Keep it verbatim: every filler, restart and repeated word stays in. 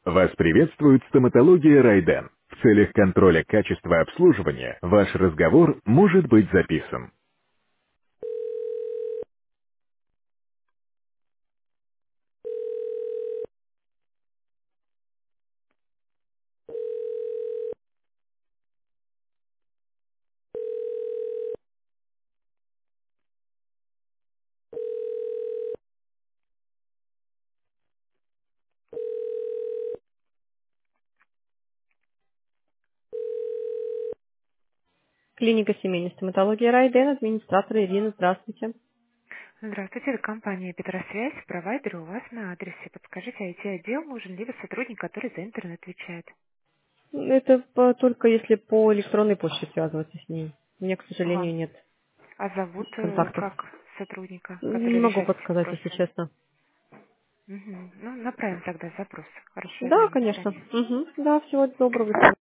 Вас приветствует стоматология Райден. В целях контроля качества обслуживания ваш разговор может быть записан. Клиника семейной стоматологии Райден, администратор Ирина, здравствуйте. Здравствуйте, это компания Петросвязь, провайдер у вас на адресе. Подскажите, ай ти-отдел нужен либо сотрудник, который за интернет отвечает? Это по- только если по электронной почте связываться с ней. У меня, к Ага. сожалению, нет А зовут э, контактов. как сотрудника, Не который могу решает эти подсказать, если вопросы? честно. Мгм. Ну, направим тогда запрос. Хорошо, Да, Ирина, до конечно. свидания. Мгм. Да, всего доброго. До свидания.